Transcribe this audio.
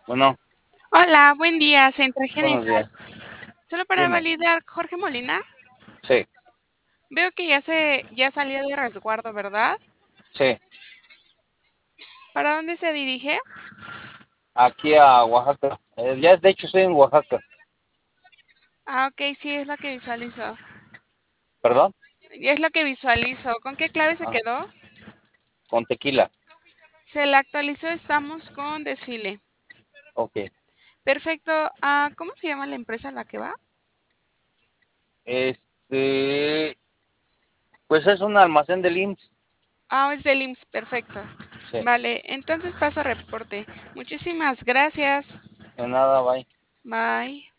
Bueno, Hola, buen día, Centro buenos General. días. Solo para Dime. validar, Jorge Molina. Sí, Veo que ya salió de resguardo, ¿verdad? sí. ¿Para dónde se dirige? Aquí a Oaxaca. Ya, de hecho, estoy en Oaxaca. Ah, ok, sí, es lo que visualizo. ¿Perdón? Es lo que visualizo. ¿Con qué clave se Ah, quedó? con tequila. Se la actualizó, estamos con desfile. Ok. Perfecto. ¿Cómo se llama la empresa a la que va? Este, pues es un almacén del IMSS. Es del IMSS, perfecto. Sí. Vale, entonces paso a reporte. Muchísimas gracias. De nada, bye. Bye.